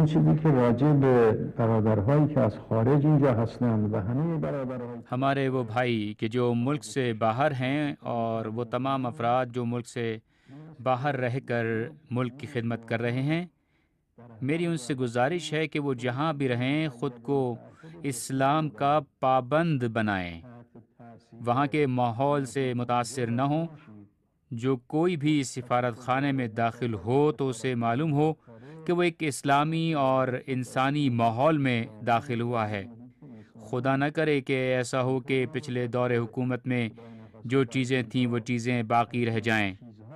اون چیزی که راجع به برادرهایی که از خارج اینجا هستند و همه برادرهای ہمارے وہ بھائی کہ جو ملک سے باہر ہیں اور وہ تمام افراد جو ملک سے باہر رہ کر ملک کی خدمت کر رہے ہیں، میری ان سے گزارش ہے کہ وہ جہاں بھی رہیں خود کو اسلام کا پابند بنائیں، وہاں کے ماحول سے متاثر نہ ہوں۔ جو کوئی بھی سفارت خانے میں داخل ہو تو اسے معلوم ہو کہ وہ ایک اسلامی اور انسانی ماحول میں داخل ہوا ہے۔ خدا نہ کرے کہ ایسا ہو کہ پچھلے دور حکومت میں جو چیزیں تھیں وہ چیزیں باقی رہ جائیں۔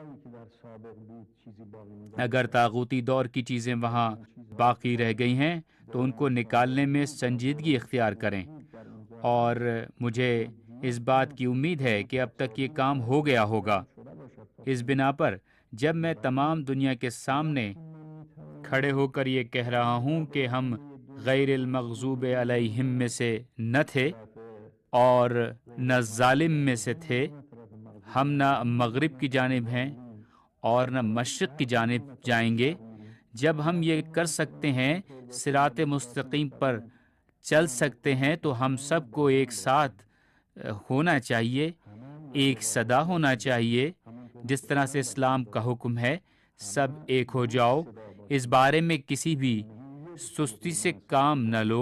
اگر طاغوتی دور کی چیزیں وہاں باقی رہ گئی ہیں تو ان کو نکالنے میں سنجیدگی اختیار کریں، اور مجھے اس بات کی امید ہے کہ اب تک یہ کام ہو گیا ہوگا۔ اس بنا پر جب میں تمام دنیا کے سامنے کھڑے ہو کر یہ کہہ رہا ہوں کہ ہم غیر المغضوب علیہم میں سے نہ تھے اور نہ ظالم میں سے تھے، ہم نہ مغرب کی جانب ہیں اور نہ مشرق کی جانب جائیں گے، جب ہم یہ کر سکتے ہیں، صراط مستقیم پر چل سکتے ہیں، تو ہم سب کو ایک ساتھ ہونا چاہیے، ایک صدا ہونا چاہیے، جس طرح سے اسلام کا حکم ہے سب ایک ہو جاؤ۔ اس بارے میں کسی بھی سستی سے کام نہ لو۔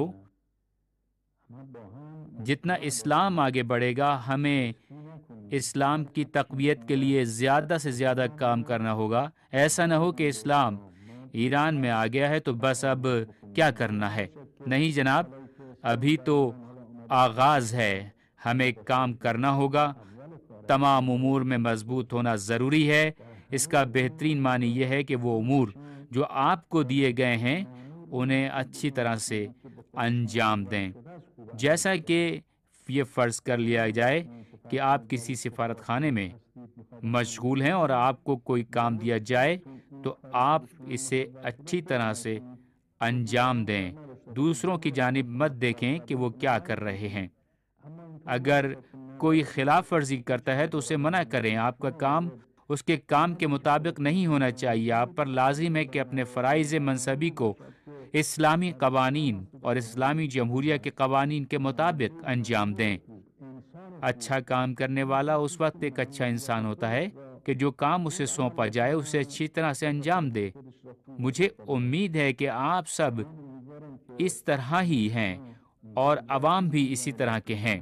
جتنا اسلام آگے بڑھے گا ہمیں اسلام کی تقویت کے لیے زیادہ سے زیادہ کام کرنا ہوگا۔ ایسا نہ ہو کہ اسلام ایران میں آ گیا ہے تو بس اب کیا کرنا ہے۔ نہیں جناب، ابھی تو آغاز ہے، ہمیں کام کرنا ہوگا۔ تمام امور میں مضبوط ہونا ضروری ہے۔ اس کا بہترین معنی یہ ہے کہ وہ امور جو آپ کو دیے گئے ہیں انہیں اچھی طرح سے انجام دیں۔ جیسا کہ یہ فرض کر لیا جائے کہ آپ کسی سفارت خانے میں مشغول ہیں اور آپ کو کوئی کام دیا جائے تو آپ اسے اچھی طرح سے انجام دیں، دوسروں کی جانب مت دیکھیں کہ وہ کیا کر رہے ہیں۔ اگر کوئی خلاف ورزی کرتا ہے تو اسے منع کریں۔ آپ کا کام اس کے کام کے مطابق نہیں ہونا چاہیے۔ آپ پر لازم ہے کہ اپنے فرائض منصبی کو اسلامی قوانین اور اسلامی جمہوریہ کے قوانین کے مطابق انجام دیں۔ اچھا کام کرنے والا اس وقت ایک اچھا انسان ہوتا ہے کہ جو کام اسے سونپا جائے اسے اچھی طرح سے انجام دے۔ مجھے امید ہے کہ آپ سب اس طرح ہی ہیں اور عوام بھی اسی طرح کے ہیں۔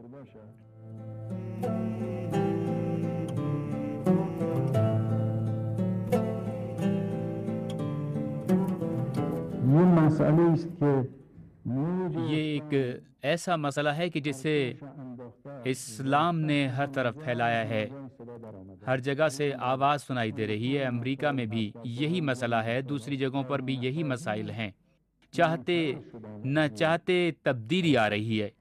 یہ ایک ایسا مسئلہ ہے کہ جسے اسلام نے ہر طرف پھیلایا ہے، ہر جگہ سے آواز سنائی دے رہی ہے۔ امریکہ میں بھی یہی مسئلہ ہے، دوسری جگہوں پر بھی یہی مسائل ہیں۔ چاہتے نہ چاہتے تبدیلی آ رہی ہے۔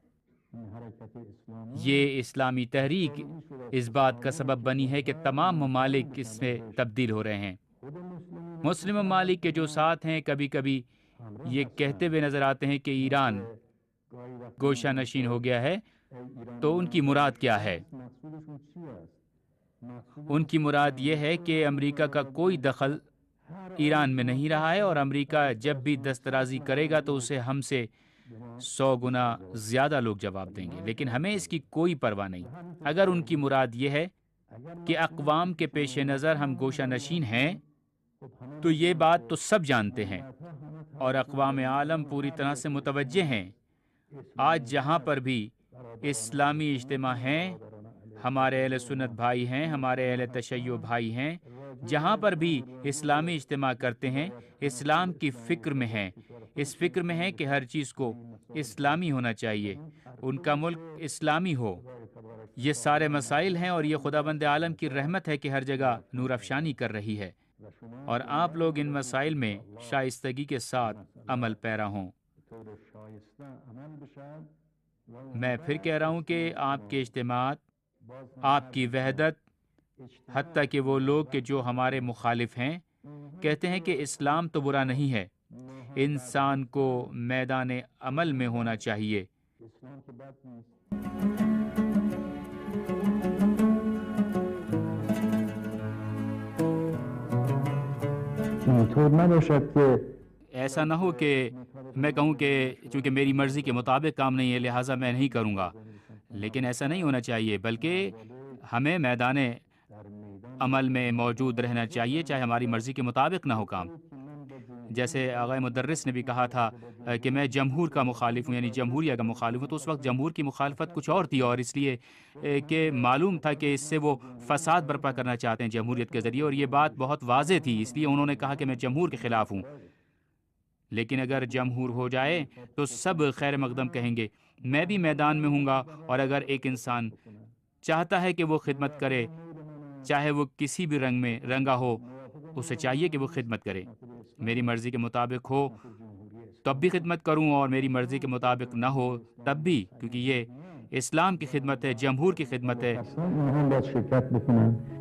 یہ اسلامی تحریک اس بات کا سبب بنی ہے کہ تمام ممالک اس میں تبدیل ہو رہے ہیں۔ مسلم ممالک کے جو ساتھ ہیں کبھی کبھی یہ کہتے ہوئے نظر آتے ہیں کہ ایران گوشہ نشین ہو گیا ہے، تو ان کی مراد کیا ہے؟ ان کی مراد یہ ہے کہ امریکہ کا کوئی دخل ایران میں نہیں رہا ہے، اور امریکہ جب بھی دسترازی کرے گا تو اسے ہم سے 100 گنا زیادہ لوگ جواب دیں گے، لیکن ہمیں اس کی کوئی پرواہ نہیں۔ اگر ان کی مراد یہ ہے کہ اقوام کے پیش نظر ہم گوشہ نشین ہیں تو یہ بات تو سب جانتے ہیں اور اقوام عالم پوری طرح سے متوجہ ہیں۔ آج جہاں پر بھی اسلامی اجتماع ہیں، ہمارے اہل سنت بھائی ہیں، ہمارے اہل تشیع بھائی ہیں، جہاں پر بھی اسلامی اجتماع کرتے ہیں اسلام کی فکر میں ہیں، اس فکر میں ہے کہ ہر چیز کو اسلامی ہونا چاہیے، ان کا ملک اسلامی ہو۔ یہ سارے مسائل ہیں اور یہ خداوند عالم کی رحمت ہے کہ ہر جگہ نور افشانی کر رہی ہے، اور آپ لوگ ان مسائل میں شائستگی کے ساتھ عمل پیرا ہوں۔ میں پھر کہہ رہا ہوں کہ آپ کے اجتماعات، آپ کی وحدت، حتیٰ کہ وہ لوگ کہ جو ہمارے مخالف ہیں کہتے ہیں کہ اسلام تو برا نہیں ہے، انسان کو میدان عمل میں ہونا چاہیے۔ ایسا نہ ہو کہ میں کہوں کہ چونکہ میری مرضی کے مطابق کام نہیں ہے لہٰذا میں نہیں کروں گا، لیکن ایسا نہیں ہونا چاہیے، بلکہ ہمیں میدان عمل میں موجود رہنا چاہیے چاہے ہماری مرضی کے مطابق نہ ہو کام۔ جیسے آغا مدرس نے بھی کہا تھا کہ میں جمہور کا مخالف ہوں، یعنی جمہوریہ کا مخالف ہوں، تو اس وقت جمہور کی مخالفت کچھ اور تھی، اور اس لیے کہ معلوم تھا کہ اس سے وہ فساد برپا کرنا چاہتے ہیں جمہوریت کے ذریعے، اور یہ بات بہت واضح تھی، اس لیے انہوں نے کہا کہ میں جمہور کے خلاف ہوں۔ لیکن اگر جمہور ہو جائے تو سب خیر مقدم کہیں گے، میں بھی میدان میں ہوں گا، اور اگر ایک انسان چاہتا ہے کہ وہ خدمت کرے، چاہے وہ کسی بھی رنگ میں رنگا ہو، اسے چاہیے کہ وہ خدمت کرے۔ میری مرضی کے مطابق ہو تب بھی خدمت کروں، اور میری مرضی کے مطابق نہ ہو تب بھی، کیونکہ یہ اسلام کی خدمت ہے، جمہور کی خدمت ہے۔ اینها باید شرکت بکنن